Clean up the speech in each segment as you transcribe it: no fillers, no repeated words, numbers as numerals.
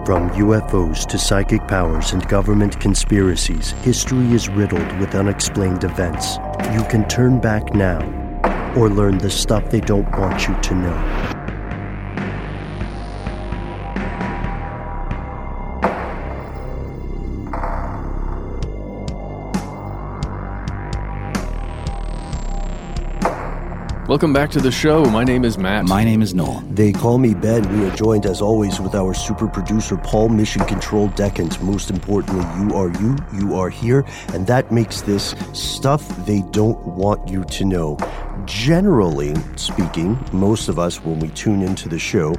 From UFOs to psychic powers and government conspiracies, history is riddled with unexplained events. You can turn back now or learn the stuff they don't want you to know. Welcome back to the show. My name is Matt. My name is Noel. They call me Ben. We are joined, as always, with our super producer, Paul Mission Control Deckens. Most importantly, you are here, and that makes this stuff they don't want you to know. Generally speaking, most of us, when we tune into the show,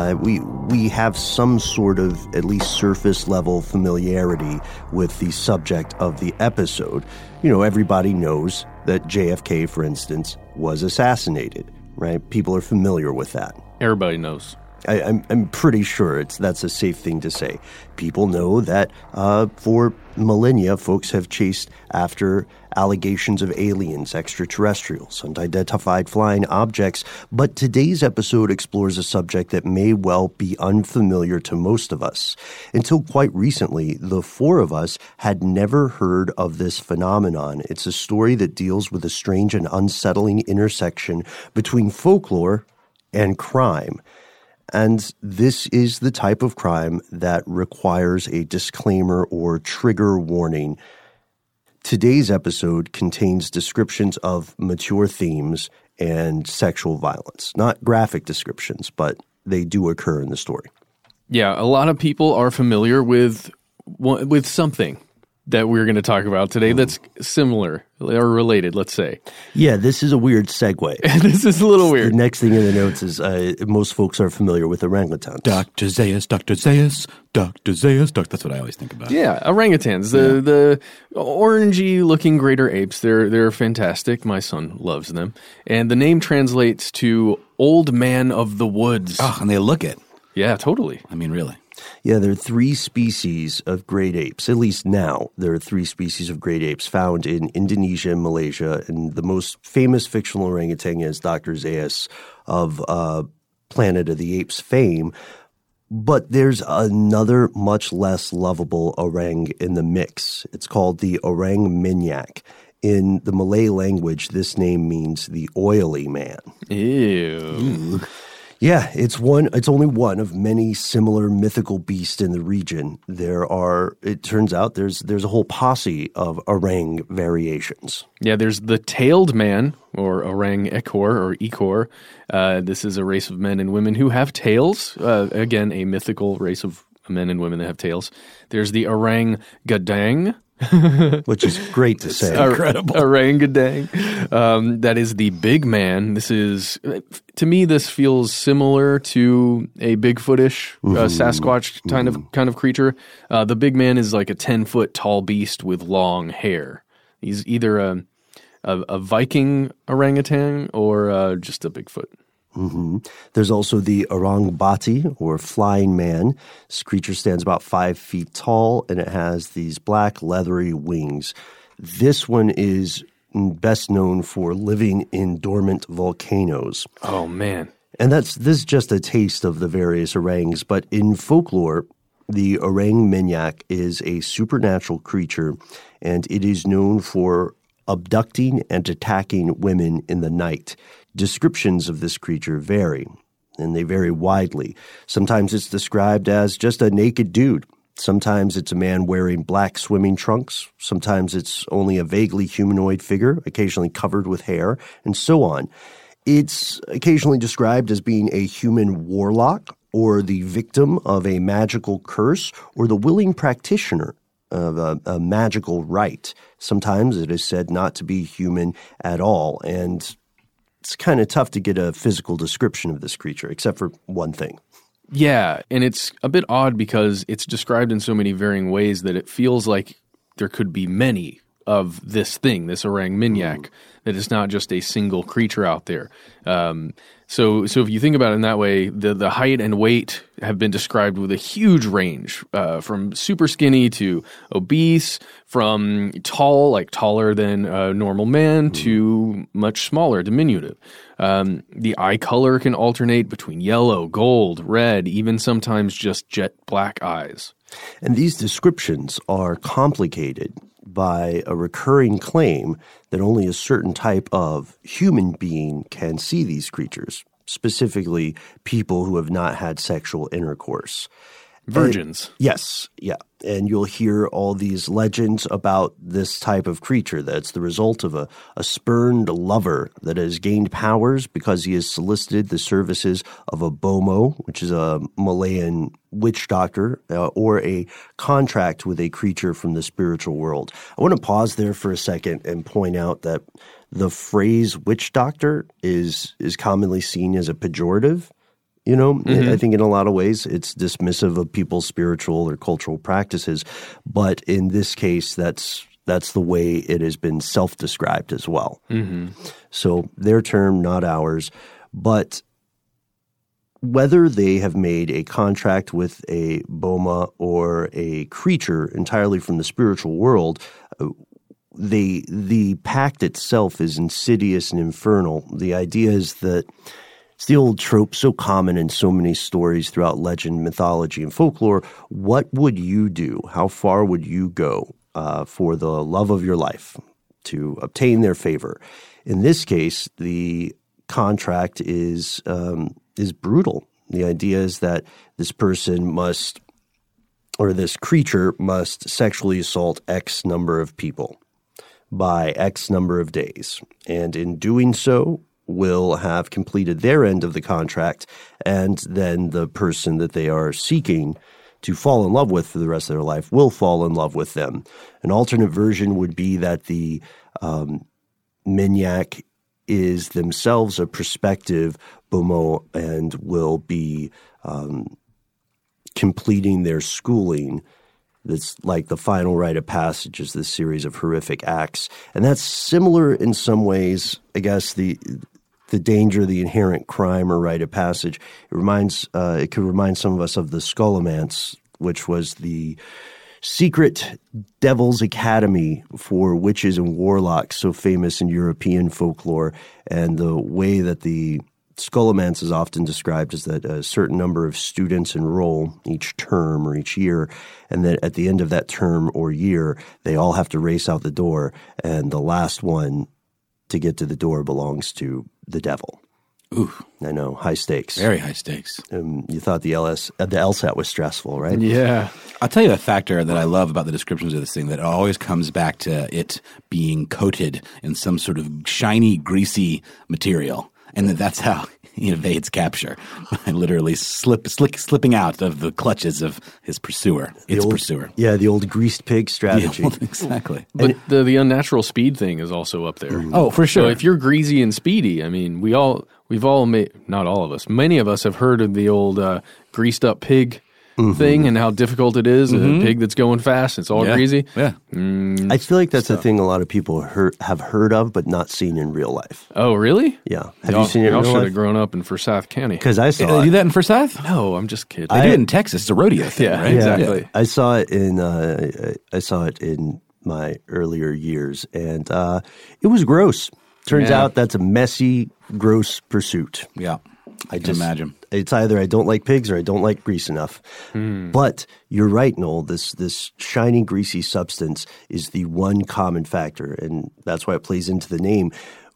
we have some sort of, at least surface-level familiarity with the subject of the episode. You know, everybody knows that JFK, for instance, was assassinated, right? People are familiar with that. Everybody knows. I'm pretty sure that's a safe thing to say. People know that for millennia, folks have chased after allegations of aliens, extraterrestrials, unidentified flying objects. But today's episode explores a subject that may well be unfamiliar to most of us. Until quite recently, the four of us had never heard of this phenomenon. It's a story that deals with a strange and unsettling intersection between folklore and crime. And this is the type of crime that requires a disclaimer or trigger warning. Today's episode contains descriptions of mature themes and sexual violence. Not graphic descriptions, but they do occur in the story. Yeah, a lot of people are familiar with something that we're going to talk about today that's similar or related, let's say. Yeah, this is a weird segue. This is a little weird. The next thing in the notes is most folks are familiar with orangutans. Dr. Zaius, Dr. Zaius, Dr. Zaius. That's what I always think about. Yeah, orangutans, the orangey-looking greater apes. They're fantastic. My son loves them. And the name translates to old man of the woods. Oh, and they look it. Yeah, totally. I mean, really. Yeah, there are three species of great apes. At least now, there are three species of great apes found in Indonesia and Malaysia. And the most famous fictional orangutan is Dr. Zaius of Planet of the Apes fame. But there's another much less lovable orang in the mix. It's called the orang minyak. In the Malay language, this name means the oily man. Ew. Yeah, it's only one of many similar mythical beasts in the region. It turns out there's a whole posse of orang variations. Yeah, there's the tailed man, or orang ekor, or ikor. This is a race of men and women who have tails. Again, a mythical race of men and women that have tails. There's the orang gadang, which is great to say. Incredible. Orangutan. That is the big man. To me, this feels similar to a Bigfootish, Sasquatch kind of creature. The big man is like a 10-foot tall beast with long hair. He's either a Viking orangutan or just a Bigfoot. Mm-hmm. There's also the orang bati, or flying man. This creature stands about 5 feet tall, and it has these black leathery wings. This one is best known for living in dormant volcanoes. Oh, man. And this is just a taste of the various orangs, but in folklore, the orang minyak is a supernatural creature, and it is known for abducting and attacking women in the night. Descriptions of this creature vary, and they vary widely. Sometimes it's described as just a naked dude. Sometimes it's a man wearing black swimming trunks. Sometimes it's only a vaguely humanoid figure, occasionally covered with hair, and so on. It's occasionally described as being a human warlock, or the victim of a magical curse, or the willing practitioner of a magical rite. Sometimes it is said not to be human at all, and it's kind of tough to get a physical description of this creature, except for one thing. Yeah, and it's a bit odd because it's described in so many varying ways that it feels like there could be many of this thing, this orang minyak, that it's not just a single creature out there. So if you think about it in that way, the height and weight have been described with a huge range, from super skinny to obese, from tall, like taller than a normal man, to much smaller, diminutive. The eye color can alternate between yellow, gold, red, even sometimes just jet black eyes. And these descriptions are complicated by a recurring claim that only a certain type of human being can see these creatures, specifically people who have not had sexual intercourse. Virgins. Yes, yeah. And you'll hear all these legends about this type of creature that's the result of a spurned lover that has gained powers because he has solicited the services of a bomo, which is a Malayan witch doctor, or a contract with a creature from the spiritual world. I want to pause there for a second and point out that the phrase witch doctor is commonly seen as a pejorative. You know, I think in a lot of ways it's dismissive of people's spiritual or cultural practices. But in this case, that's the way it has been self-described as well. So their term, not ours. But whether they have made a contract with a boma or a creature entirely from the spiritual world, the pact itself is insidious and infernal. The idea is that it's the old trope so common in so many stories throughout legend, mythology, and folklore. What would you do? How far would you go for the love of your life to obtain their favor? In this case, the contract is brutal. The idea is that this person must, or this creature must sexually assault X number of people by X number of days. And in doing so, will have completed their end of the contract, and then the person that they are seeking to fall in love with for the rest of their life will fall in love with them. An alternate version would be that the Minyak is themselves a prospective bomo and will be completing their schooling. That's like the final rite of passage is this series of horrific acts. And that's similar in some ways, I guess, the danger, the inherent crime or rite of passage. It could remind some of us of the Scholomance, which was the secret devil's academy for witches and warlocks, so famous in European folklore. And the way that the Scholomance is often described is that a certain number of students enroll each term or each year, and that at the end of that term or year, they all have to race out the door, and the last one to get to the door belongs to the devil. Ooh. I know, high stakes. Very high stakes. You thought the LSAT was stressful, right? Yeah. I'll tell you a factor that I love about the descriptions of this thing, that it always comes back to it being coated in some sort of shiny, greasy material, and that's how he evades capture, by literally slipping out of the clutches of his pursuer, pursuer. Yeah, the old greased pig strategy. Exactly. But the unnatural speed thing is also up there. Oh, for sure. So if you're greasy and speedy, I mean, we've all made, not all of us, many of us have heard of the old greased up pig thing and how difficult it is. A pig that's going fast, it's all greasy. Yeah. I feel like that's a thing a lot of people have heard of but not seen in real life. Oh, really? Yeah. Have you seen it in real real should life? have grown up in Forsyth County. Because I saw They it. do that in Forsyth? No, I'm just kidding. They do it in Texas. It's a rodeo thing, Yeah, right? exactly. Yeah. I saw it in my earlier years, and it was gross. Turns out that's a messy, gross pursuit. Yeah. I can imagine. It's either I don't like pigs or I don't like grease enough. But you're right, Noel. This shiny, greasy substance is the one common factor, and that's why it plays into the name.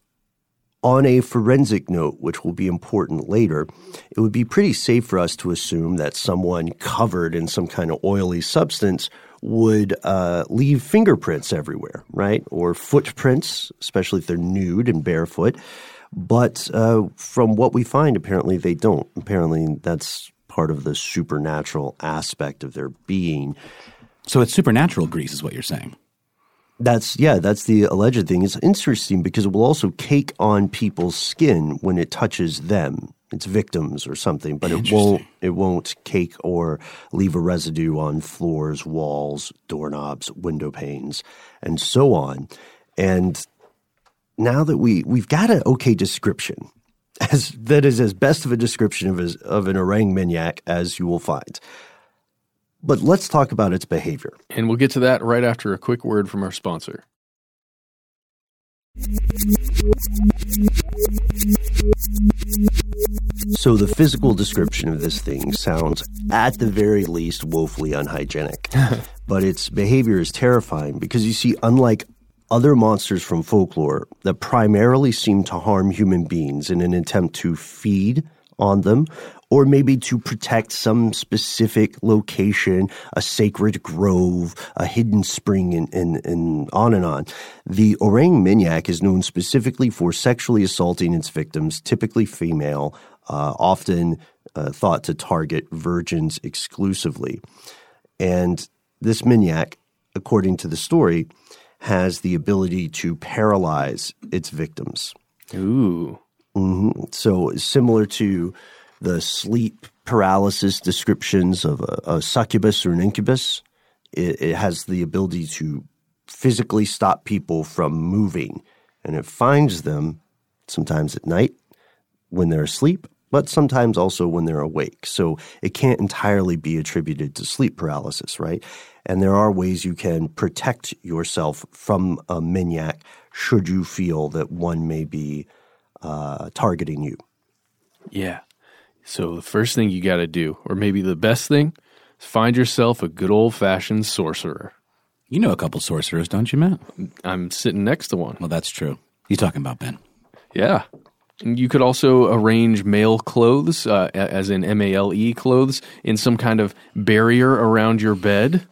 On a forensic note, which will be important later, it would be pretty safe for us to assume that someone covered in some kind of oily substance would leave fingerprints everywhere, right? Or footprints, especially if they're nude and barefoot. But from what we find, apparently they don't. Apparently that's part of the supernatural aspect of their being. So it's supernatural grease is what you're saying. That's the alleged thing. It's interesting because it will also cake on people's skin when it touches them. It's victims or something, but it won't cake or leave a residue on floors, walls, doorknobs, window panes, and so on. And now that we've got an okay description, that is as best of a description of an orang minyak as you will find. But let's talk about its behavior. And we'll get to that right after a quick word from our sponsor. So the physical description of this thing sounds, at the very least, woefully unhygienic. But its behavior is terrifying because, you see, unlike other monsters from folklore that primarily seem to harm human beings in an attempt to feed on them, or maybe to protect some specific location, a sacred grove, a hidden spring, and on and on. The orang minyak is known specifically for sexually assaulting its victims, typically female, often thought to target virgins exclusively. And this minyak, according to the story, has the ability to paralyze its victims. Ooh. Mm-hmm. So similar to the sleep paralysis descriptions of a succubus or an incubus, it has the ability to physically stop people from moving. And it finds them sometimes at night when they're asleep, but sometimes also when they're awake. So it can't entirely be attributed to sleep paralysis, right? And there are ways you can protect yourself from a minyak should you feel that one may be targeting you. Yeah. So the first thing you got to do, or maybe the best thing, is find yourself a good old-fashioned sorcerer. You know a couple sorcerers, don't you, Matt? I'm sitting next to one. Well, that's true. You talking about Ben? Yeah. And you could also arrange male clothes, as in MALE clothes, in some kind of barrier around your bed.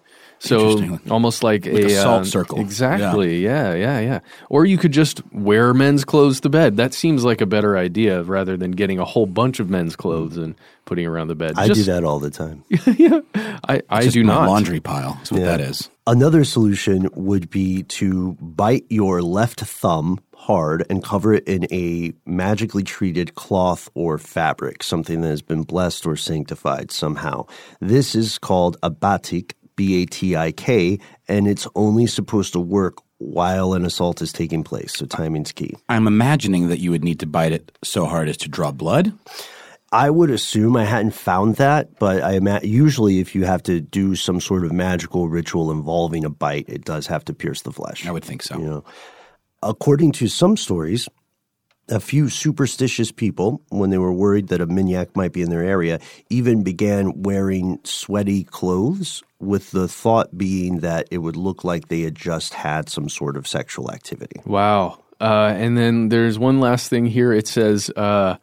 So almost like a salt circle. Exactly. Yeah. Or you could just wear men's clothes to bed. That seems like a better idea rather than getting a whole bunch of men's clothes and putting around the bed. I do that all the time. Yeah, I do not. Laundry pile. That's what that is. Another solution would be to bite your left thumb hard and cover it in a magically treated cloth or fabric, something that has been blessed or sanctified somehow. This is called a batik, B-A-T-I-K, and it's only supposed to work while an assault is taking place, so timing's key. I'm imagining that you would need to bite it so hard as to draw blood. I would assume, I hadn't found that, but usually if you have to do some sort of magical ritual involving a bite, it does have to pierce the flesh. I would think so. You know, according to some stories, a few superstitious people, when they were worried that a minyak might be in their area, even began wearing sweaty clothes, with the thought being that it would look like they had just had some sort of sexual activity. Wow. And then there's one last thing here. It says,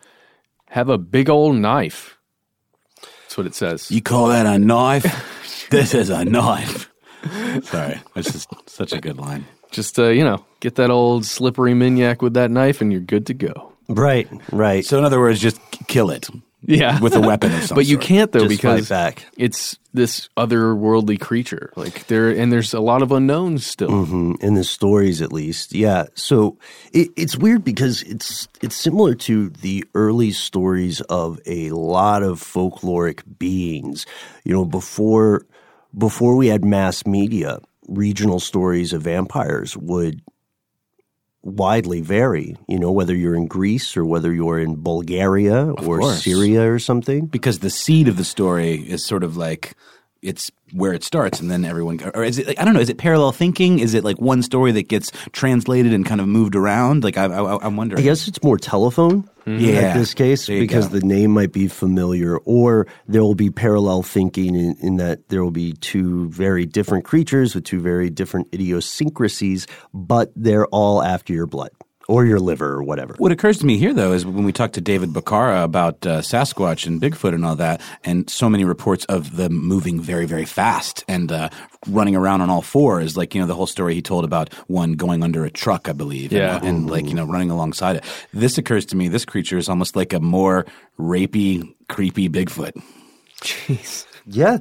have a big old knife. That's what it says. You call that a knife? This is a knife. Sorry. This is such a good line. Just, get that old slippery minyak with that knife and you're good to go. Right. So in other words, just kill it. Yeah. With a weapon of some But you sort. can't, though, Just because fight back. it's this otherworldly creature. There's a lot of unknowns still. Mm-hmm. In the stories, at least. Yeah. So it's weird because it's similar to the early stories of a lot of folkloric beings. You know, before we had mass media, regional stories of vampires would widely vary, whether you're in Greece or whether you're in Bulgaria or Syria or something. Because the seed of the story is sort of like it's where it starts and then everyone – or is it – I don't know. Is it parallel thinking? Is it like one story that gets translated and kind of moved around? Like I'm wondering. I guess it's more telephone in this case because the name might be familiar, or there will be parallel thinking in that there will be two very different creatures with two very different idiosyncrasies, but they're all after your blood or your liver or whatever. What occurs to me here, though, is when we talked to David Bacara about Sasquatch and Bigfoot and all that, and so many reports of them moving very, very fast and running around on all fours, like, the whole story he told about one going under a truck, I believe, and running alongside it. This occurs to me, this creature is almost like a more rapey, creepy Bigfoot. Jeez. Yeah,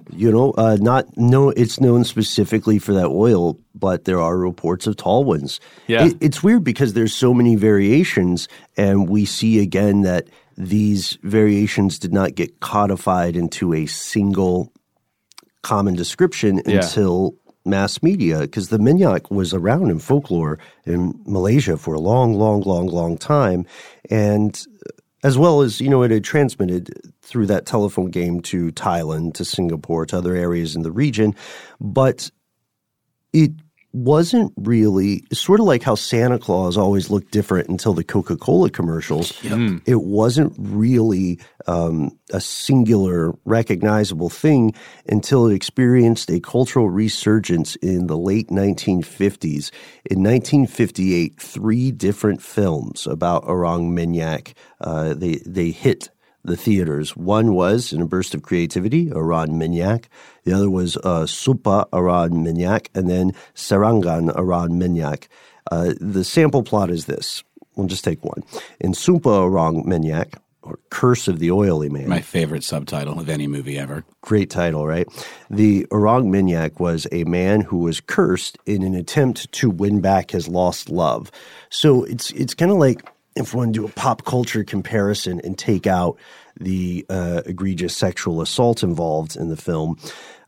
it's known specifically for that oil, but there are reports of tall ones. Yeah. It's weird because there's so many variations, and we see again that these variations did not get codified into a single common description until mass media, because the minyak was around in folklore in Malaysia for a long, long, long, long time, and As well as, it had transmitted through that telephone game to Thailand, to Singapore, to other areas in the region. But it wasn't really sort of like how Santa Claus always looked different until the Coca-Cola commercials. Yep. It wasn't really a singular recognizable thing until it experienced a cultural resurgence in the late 1950s. In 1958, 3 different films about Orang Minyak, they hit the theaters. One was, in a burst of creativity, Orang Minyak. The other was Sumpa Orang Minyak, and then Serangan Orang Minyak. The sample plot is this. We'll just take one. In Sumpa Orang Minyak, or Curse of the Oily Man. My favorite subtitle of any movie ever. Great title, right? The Orang Minyak was a man who was cursed in an attempt to win back his lost love. So it's kind of like, if we want to do a pop culture comparison and take out the egregious sexual assault involved in the film,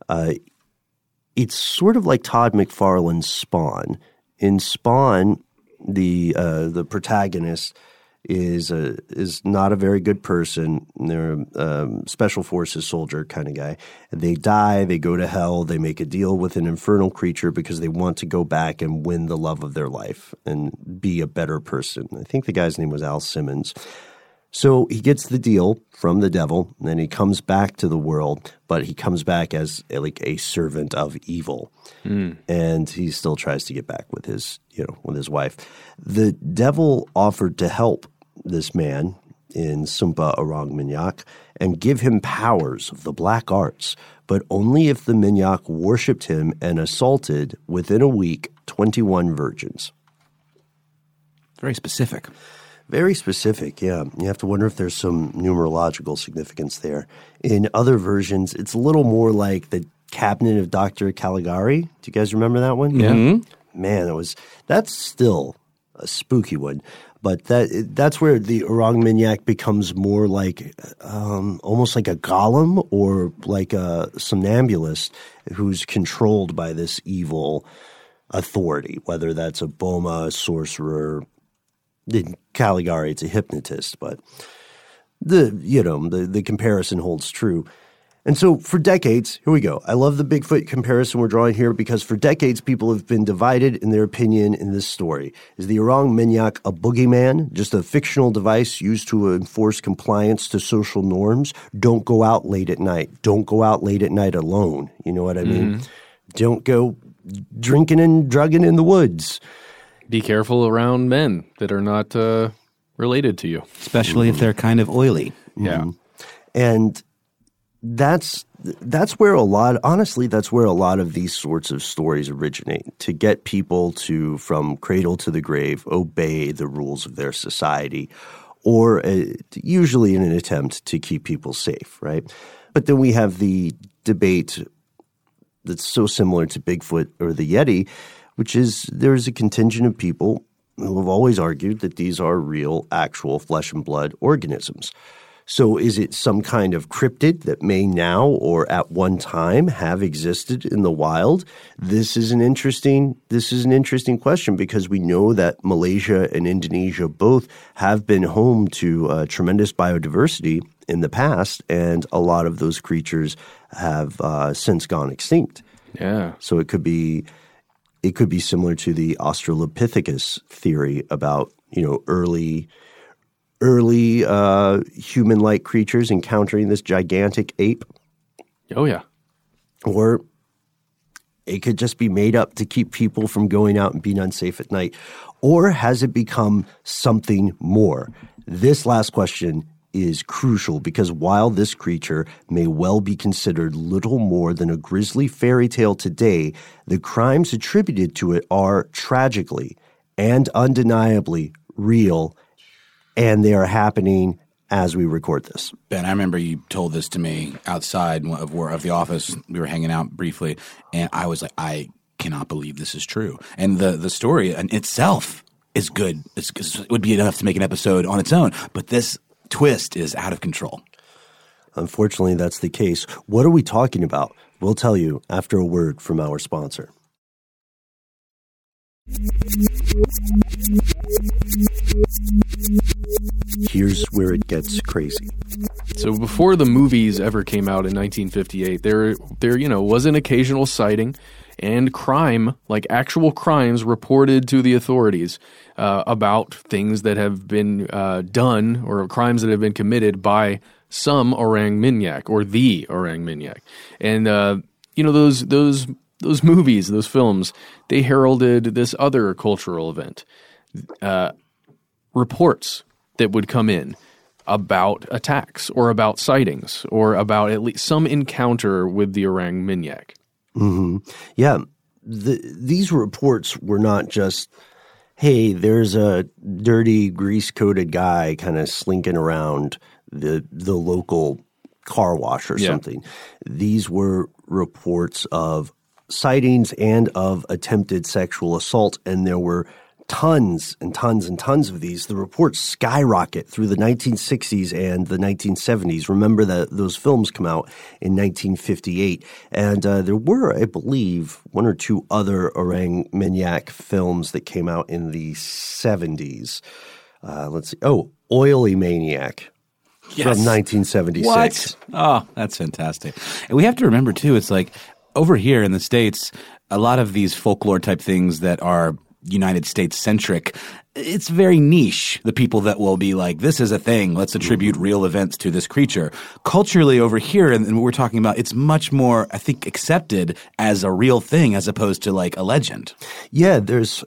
it's sort of like Todd McFarlane's Spawn. In Spawn, the protagonist is not a very good person. They're a special forces soldier kind of guy. They die, they go to hell, they make a deal with an infernal creature because they want to go back and win the love of their life and be a better person. I think the guy's name was Al Simmons. So he gets the deal from the devil, and then he comes back to the world, but he comes back as a servant of evil. And he still tries to get back with his wife. The devil offered to help this man in Sumpa Orang Minyak and give him powers of the black arts, but only if the Minyak worshipped him and assaulted, within a week, 21 virgins. Very specific. Very specific, yeah. You have to wonder if there's some numerological significance there. In other versions, it's a little more like the Cabinet of Dr. Caligari. Do you guys remember that one? Yeah. Mm-hmm. Man, that's still a spooky one. But that's where the Orang Minyak becomes more like almost like a golem or like a somnambulist who's controlled by this evil authority, whether that's a boma, a sorcerer. In Caligari, it's a hypnotist, but the comparison holds true. And so for decades, here we go. I love the Bigfoot comparison we're drawing here because for decades people have been divided in their opinion in this story. Is the Orang Minyak a boogeyman, just a fictional device used to enforce compliance to social norms? Don't go out late at night. Don't go out late at night alone. You know what I mean? Don't go drinking and drugging in the woods. Be careful around men that are not related to you. Especially if they're kind of oily. Yeah. And that's where a lot of these sorts of stories originate, to get people to, from cradle to the grave, obey the rules of their society, or usually in an attempt to keep people safe, right? But then we have the debate that's so similar to Bigfoot or the Yeti, which is there's a contingent of people who have always argued that these are real, actual flesh and blood organisms. So is it some kind of cryptid that may now or at one time have existed in the wild? This is an interesting question because we know that Malaysia and Indonesia both have been home to tremendous biodiversity in the past, and a lot of those creatures have since gone extinct. Yeah. So it could be similar to the Australopithecus theory about, early human-like creatures encountering this gigantic ape. Oh, yeah. Or it could just be made up to keep people from going out and being unsafe at night. Or has it become something more? This last question is crucial because while this creature may well be considered little more than a grisly fairy tale today, the crimes attributed to it are tragically and undeniably real, and they are happening as we record this. Ben, I remember you told this to me outside of the office. We were hanging out briefly, and I was like, I cannot believe this is true. And the story in itself is good. It would be enough to make an episode on its own, but this twist is out of control. Unfortunately, that's the case. What are we talking about? We'll tell you after a word from our sponsor. Here's where it gets crazy. So before the movies ever came out in 1958, there was an occasional sighting and crime, like actual crimes reported to the authorities about things that have been done or crimes that have been committed by some Orang Minyak or the Orang Minyak. And, those movies, those films, they heralded this other cultural event. Reports that would come in about attacks or about sightings or about at least some encounter with the Orang Minyak. Mm-hmm. Yeah. These reports were not just, hey, there's a dirty, grease-coated guy kind of slinking around the local car wash or something. These were reports of sightings and of attempted sexual assault, and there were tons and tons and tons of these. The reports skyrocket through the 1960s and the 1970s. Remember that those films come out in 1958. And there were, I believe, one or two other Orang Minyak films that came out in the 70s. Let's see. Oh, Oily Maniac. Yes. From 1976. What? Oh, that's fantastic. And we have to remember, too, it's like over here in the States, a lot of these folklore type things that are United States centric, it's very niche. The people that will be like, this is a thing, let's attribute real events to this creature. Culturally over here, and what we're talking about, it's much more, I think, accepted as a real thing as opposed to like a legend. Yeah, there's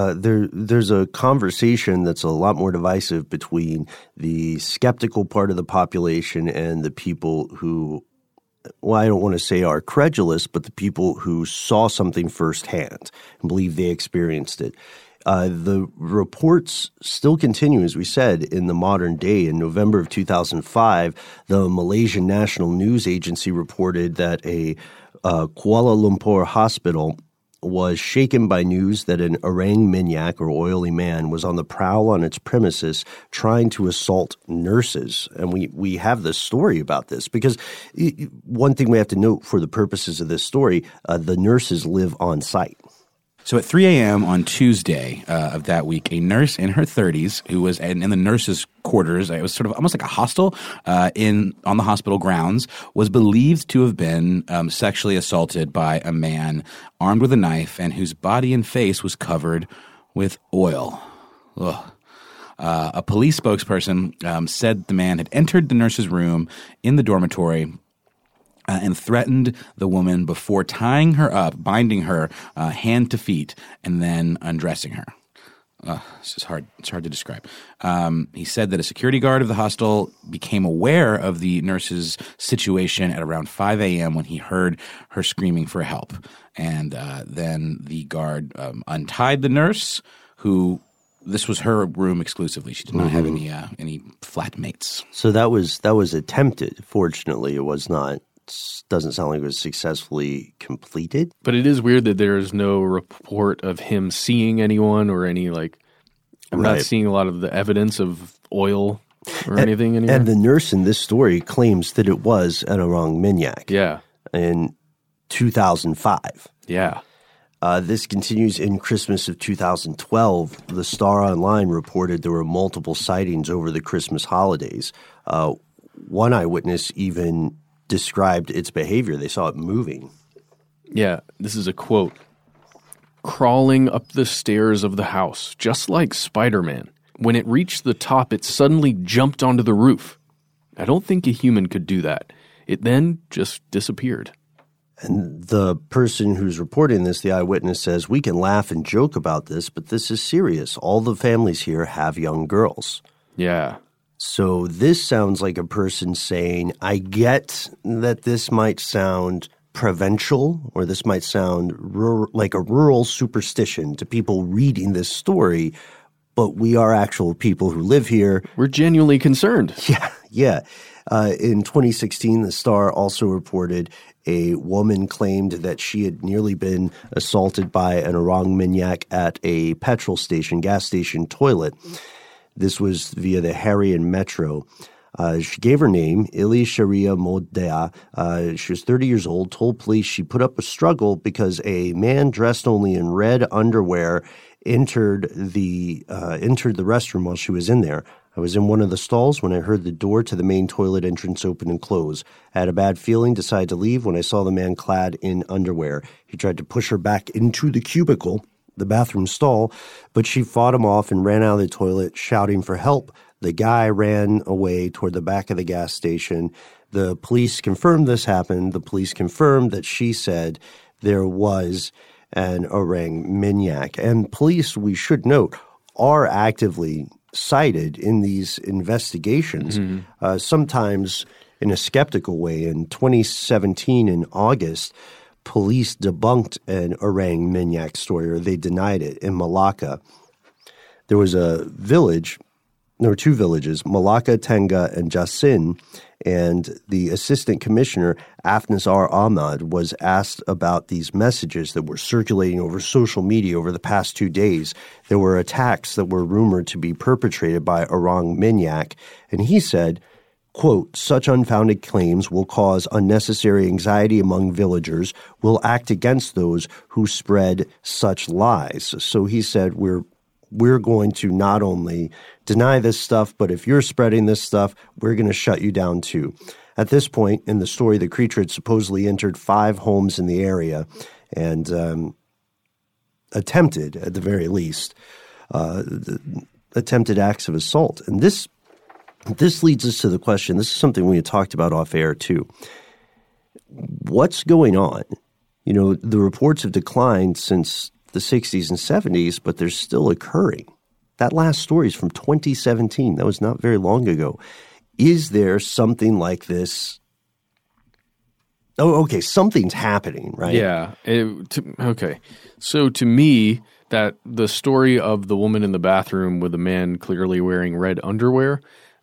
a conversation that's a lot more divisive between the skeptical part of the population and the people who, well, I don't want to say are credulous, but the people who saw something firsthand and believe they experienced it. The reports still continue, as we said, in the modern day. In November of 2005, the Malaysian National News Agency reported that a Kuala Lumpur hospital was shaken by news that an Orang Minyak or oily man was on the prowl on its premises trying to assault nurses. And we have this story about this because one thing we have to note for the purposes of this story, the nurses live on site. So at 3 a.m. on Tuesday of that week, a nurse in her 30s who was in the nurses' quarters, it was sort of almost like a hostel on the hospital grounds, was believed to have been sexually assaulted by a man armed with a knife and whose body and face was covered with oil. Ugh. A police spokesperson said the man had entered the nurse's room in the dormitory and threatened the woman before tying her up, binding her hand to feet, and then undressing her. This is hard. It's hard to describe. He said that a security guard of the hostel became aware of the nurse's situation at around 5 a.m. when he heard her screaming for help. And then the guard untied the nurse, who this was her room exclusively. She did not have any flatmates. So that was attempted. Fortunately, it was not. Doesn't sound like it was successfully completed. But it is weird that there is no report of him seeing anyone or any I'm not seeing a lot of the evidence of oil or anything anywhere. And the nurse in this story claims that it was an Orang Minyak. Yeah. In 2005. Yeah. This continues in Christmas of 2012. The Star Online reported there were multiple sightings over the Christmas holidays. One eyewitness even described its behavior. They saw it moving. Yeah, this is a quote. Crawling up the stairs of the house, just like Spider-Man. When it reached the top, it suddenly jumped onto the roof. I don't think a human could do that. It then just disappeared. And the person who's reporting this, the eyewitness, says, we can laugh and joke about this, but this is serious. All the families here have young girls. Yeah. So this sounds like a person saying, I get that this might sound provincial or this might sound like a rural superstition to people reading this story, but we are actual people who live here. We're genuinely concerned. Yeah. In 2016, the Star also reported a woman claimed that she had nearly been assaulted by an Orang Minyak at a petrol station, gas station toilet. This was via the Harian Metro. She gave her name, Ili Sharia Modea. She was 30 years old, told police she put up a struggle because a man dressed only in red underwear entered the restroom while she was in there. I was in one of the stalls when I heard the door to the main toilet entrance open and close. I had a bad feeling, decided to leave when I saw the man clad in underwear. He tried to push her back into the cubicle, the bathroom stall, but she fought him off and ran out of the toilet shouting for help. The guy ran away toward the back of the gas station. The police confirmed this happened. The police confirmed that she said there was an orang Minyak. And police, we should note, are actively cited in these investigations, sometimes in a skeptical way. In 2017, in August, police debunked an orang Minyak story, or they denied it, in Malacca. There was a village, there were two villages, Malacca, Tenga, and Jasin, and the assistant commissioner, Afnisar Ahmad, was asked about these messages that were circulating over social media over the past 2 days. There were attacks that were rumored to be perpetrated by orang Minyak, and he said, quote, such unfounded claims will cause unnecessary anxiety among villagers, will act against those who spread such lies. So he said, we're going to not only deny this stuff, but if you're spreading this stuff, we're going to shut you down too. At this point in the story, the creature had supposedly entered 5 homes in the area and attempted, at the very least, attempted acts of assault. And this leads us to the question, this is something we had talked about off air too. What's going on? You know, the reports have declined since the 60s and 70s, but they're still occurring. That last story is from 2017. That was not very long ago. Is there something like this? Oh, okay, something's happening, right? Yeah. Okay. So to me, that the story of the woman in the bathroom with a man clearly wearing red underwear,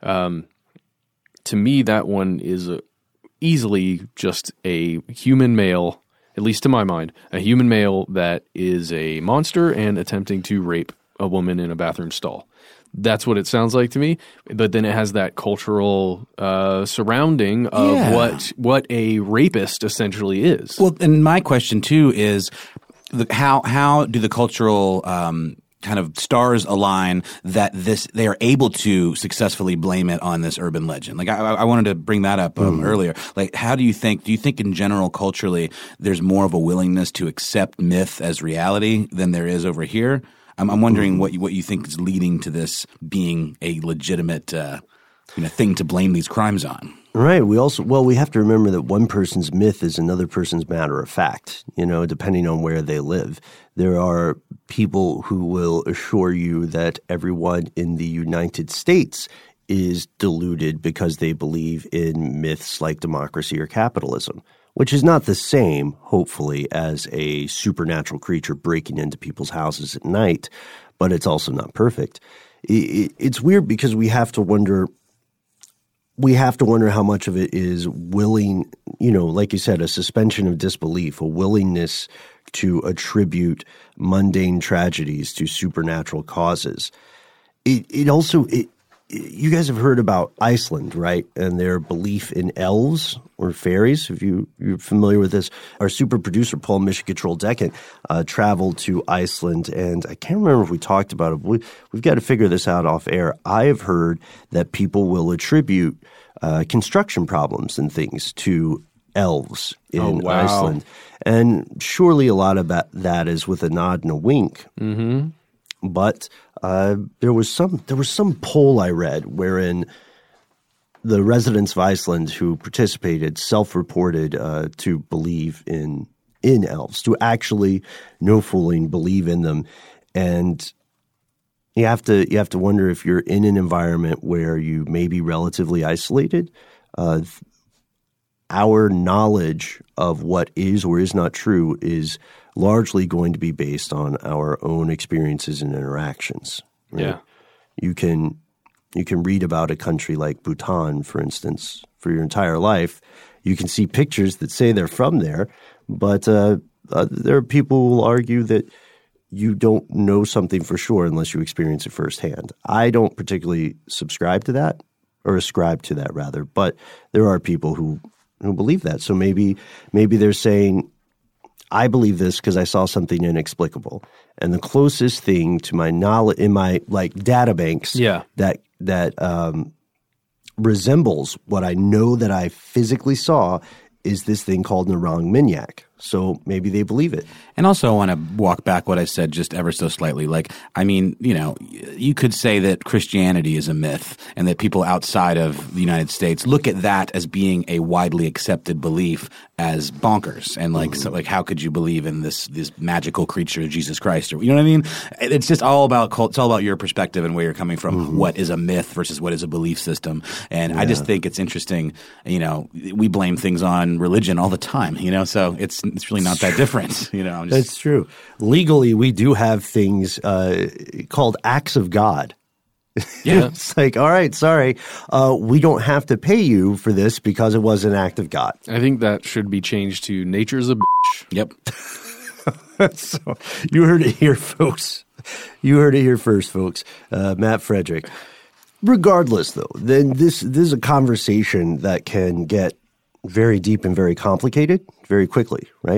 to me, that one is easily just a human male, at least to my mind, a human male that is a monster and attempting to rape a woman in a bathroom stall. That's what it sounds like to me. But then it has that cultural surrounding of what a rapist essentially is. Well, and my question too is how do the cultural kind of stars align that they are able to successfully blame it on this urban legend? Like I wanted to bring that up earlier. Like, how do you think in general culturally there's more of a willingness to accept myth as reality than there is over here? I'm wondering what you think is leading to this being a legitimate thing to blame these crimes on. Right. We have to remember that one person's myth is another person's matter of fact, depending on where they live. There are people who will assure you that everyone in the United States is deluded because they believe in myths like democracy or capitalism, which is not the same, hopefully, as a supernatural creature breaking into people's houses at night, but it's also not perfect. It's weird because we have to wonder how much of it is willing, like you said, a suspension of disbelief, a willingness to attribute mundane tragedies to supernatural causes. You guys have heard about Iceland, right? And their belief in elves or fairies. If you're familiar with this, our super producer, Paul Mishigatrol-Deckent, traveled to Iceland. And I can't remember if we talked about it. We've got to figure this out off air. I have heard that people will attribute construction problems and things to elves in Iceland. And surely a lot of that is with a nod and a wink. Mm-hmm. But there was some poll I read wherein the residents of Iceland who participated self-reported to believe in elves, to actually, no fooling, believe in them. And you have to wonder if you're in an environment where you may be relatively isolated. Our knowledge of what is or is not true is largely going to be based on our own experiences and interactions. Right? Yeah. You can read about a country like Bhutan, for instance, for your entire life. You can see pictures that say they're from there, but there are people who will argue that you don't know something for sure unless you experience it firsthand. I don't particularly subscribe to that, or ascribe to that rather, but there are people who believe that. So maybe they're saying, I believe this because I saw something inexplicable. And the closest thing to my knowledge in my like data banks that resembles what I know that I physically saw is this thing called Narang Minyak. So maybe they believe it. And also I want to walk back what I said just ever so slightly. Like, I mean, you know, you could say that Christianity is a myth and that people outside of the United States look at that as being a widely accepted belief as bonkers. And like, so like, how could you believe in this magical creature, Jesus Christ? Or, you know what I mean? It's just all about it's all about your perspective and where you're coming from, what is a myth versus what is a belief system. And I just think it's interesting, you know, we blame things on religion all the time, you know, so it's really not that different, you know. That's true. Legally, we do have things called acts of God. Yeah. It's like, all right, sorry, we don't have to pay you for this because it was an act of God. I think that should be changed to nature's a bitch. Yep. So you heard it here, folks. You heard it here first, folks. Matt Frederick. Regardless, though, then this is a conversation that can get very deep and very complicated very quickly, right?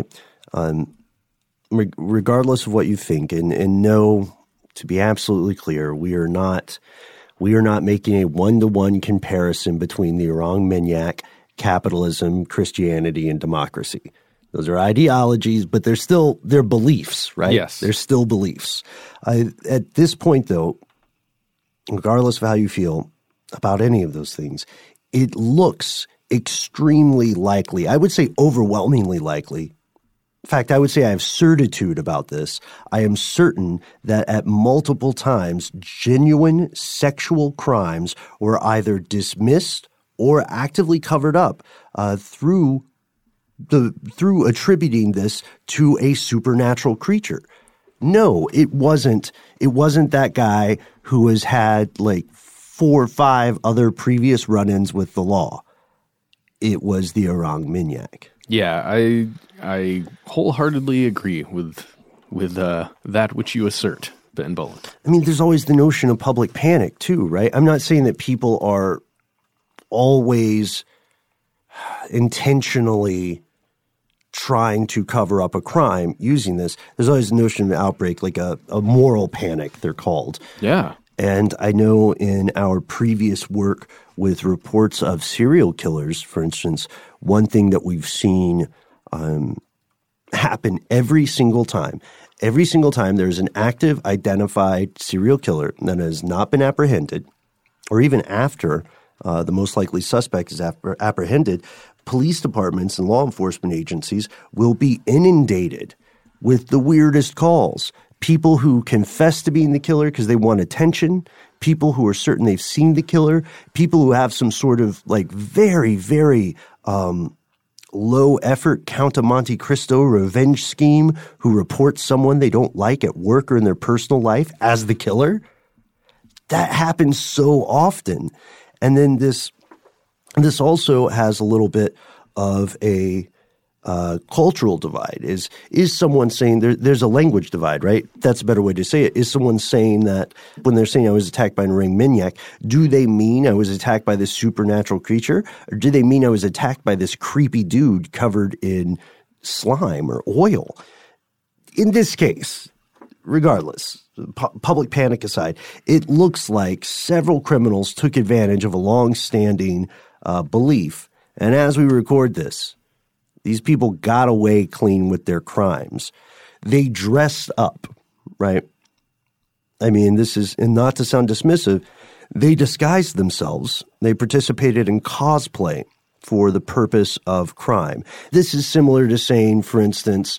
Regardless of what you think, and know, to be absolutely clear, we are not making a one-to-one comparison between the Orang Minyak, capitalism, Christianity, and democracy. Those are ideologies, but they're beliefs, right? Yes. They're still beliefs. At this point, though, regardless of how you feel about any of those things, it looks extremely likely, I would say overwhelmingly likely. In fact, I would say I have certitude about this. I am certain that at multiple times, genuine sexual crimes were either dismissed or actively covered up through attributing this to a supernatural creature. No, it wasn't that guy who has had like 4 or 5 other previous run-ins with the law. It was the Orang Minyak. Yeah, I wholeheartedly agree with that which you assert, Ben Bolin. I mean, there's always the notion of public panic too, right? I'm not saying that people are always intentionally trying to cover up a crime using this. There's always the notion of outbreak, like a moral panic, they're called. Yeah. And I know in our previous work with reports of serial killers, for instance, one thing that we've seen happen every single time there's an active identified serial killer that has not been apprehended, or even after the most likely suspect is apprehended, police departments and law enforcement agencies will be inundated with the weirdest calls. People who confess to being the killer because they want attention, people who are certain they've seen the killer, people who have some sort of like very, very low effort Count of Monte Cristo revenge scheme who reports someone they don't like at work or in their personal life as the killer. That happens so often. And then this also has a little bit of a cultural divide. Is someone saying there's a language divide, right? That's a better way to say it. Is someone saying that when they're saying I was attacked by an Orang Minyak, do they mean I was attacked by this supernatural creature? Or do they mean I was attacked by this creepy dude covered in slime or oil? In this case, regardless, public panic aside, it looks like several criminals took advantage of a long-standing belief. And as we record this, these people got away clean with their crimes. They dressed up, right? I mean, this is, and not to sound dismissive, they disguised themselves. They participated in cosplay for the purpose of crime. This is similar to saying, for instance,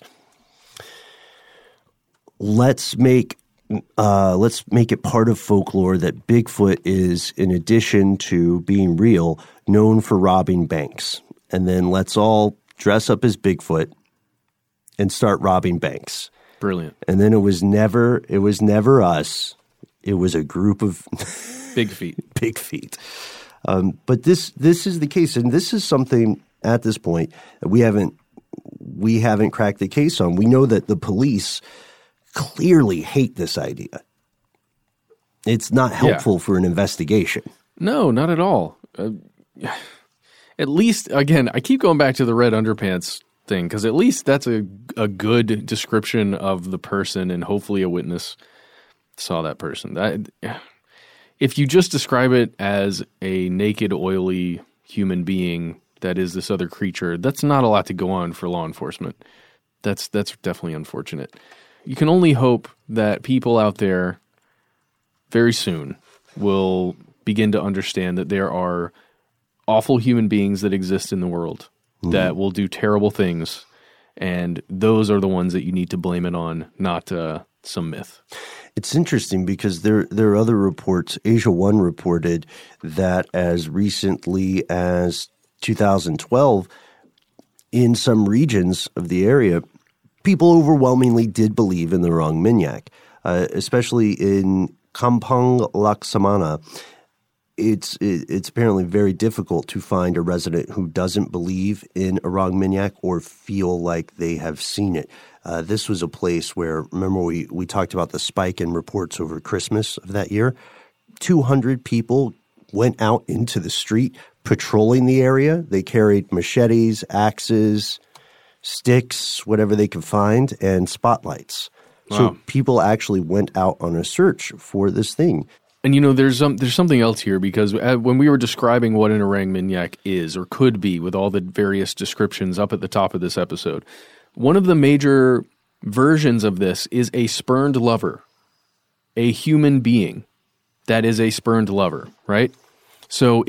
let's make it part of folklore that Bigfoot is, in addition to being real, known for robbing banks. And then let's all dress up as Bigfoot and start robbing banks. Brilliant. And then it was never us. It was a group of Big feet. Big feet. But this is the case, and this is something at this point that we haven't cracked the case on. We know that the police clearly hate this idea. It's not helpful for an investigation. No, not at all. At least, again, I keep going back to the red underpants thing, because at least that's a good description of the person, and hopefully a witness saw that person. If you just describe it as a naked, oily human being that is this other creature, that's not a lot to go on for law enforcement. That's definitely unfortunate. You can only hope that people out there very soon will begin to understand that there are awful human beings that exist in the world that will do terrible things, and those are the ones that you need to blame it on, not some myth. It's interesting because there are other reports. Asia One reported that as recently as 2012, in some regions of the area, people overwhelmingly did believe in the Orang Minyak, especially in Kampong Laksamana. It's apparently very difficult to find a resident who doesn't believe in Orang Minyak or feel like they have seen it. This was a place where, remember we talked about the spike in reports over Christmas of that year? 200 people went out into the street patrolling the area. They carried machetes, axes, sticks, whatever they could find, and spotlights. Wow. So people actually went out on a search for this thing. And there's something else here, because when we were describing what an Orang Minyak is or could be with all the various descriptions up at the top of this episode, one of the major versions of this is a spurned lover, a human being that is a spurned lover, right? So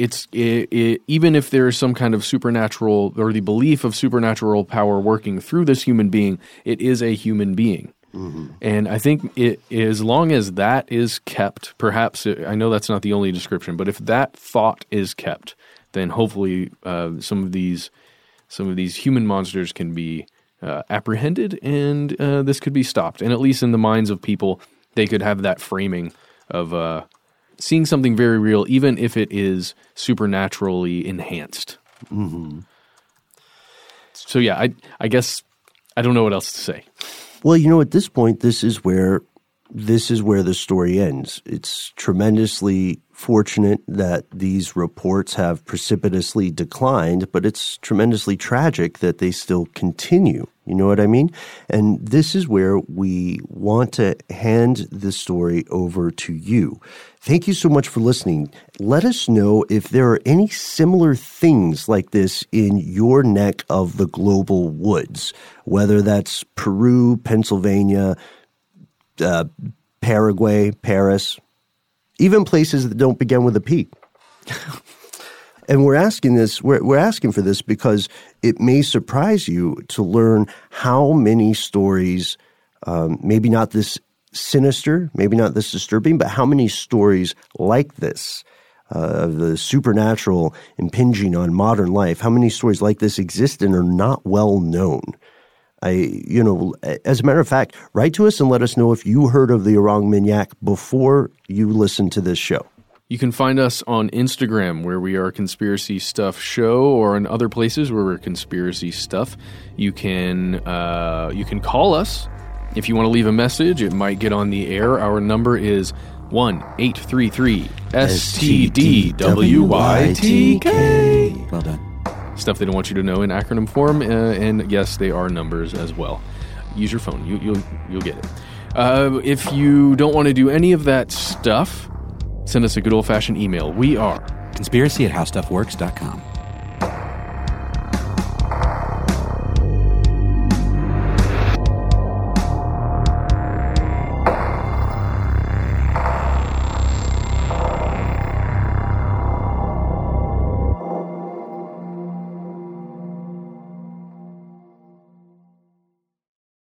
even if there is some kind of supernatural or the belief of supernatural power working through this human being, it is a human being. Mm-hmm. And I think as long as that is kept, perhaps I know that's not the only description, but if that thought is kept, then hopefully some of these human monsters can be apprehended, and this could be stopped. And at least in the minds of people, they could have that framing of seeing something very real, even if it is supernaturally enhanced. Mm-hmm. So yeah, I guess I don't know what else to say. Well, at this point, this is where the story ends. It's tremendously fortunate that these reports have precipitously declined, but it's tremendously tragic that they still continue. You know what I mean? And this is where we want to hand the story over to you. Thank you so much for listening. Let us know if there are any similar things like this in your neck of the global woods, whether that's Peru, Pennsylvania, Paraguay, Paris, even places that don't begin with a P. And we're asking for this because it may surprise you to learn how many stories, maybe not this sinister, maybe not this disturbing, but how many stories like this, of the supernatural impinging on modern life, how many stories like this exist and are not well known. As a matter of fact, write to us and let us know if you heard of the Orang Minyak before you listen to this show. You can find us on Instagram, where we are Conspiracy Stuff Show, or in other places where we're Conspiracy Stuff. You can call us if you want to leave a message. It might get on the air. Our number is 1-833-STDWYTK. Well done. Stuff they don't want you to know in acronym form, and yes, they are numbers as well. Use your phone; you'll get it. If you don't want to do any of that stuff, send us a good old-fashioned email. We are conspiracy@howstuffworks.com.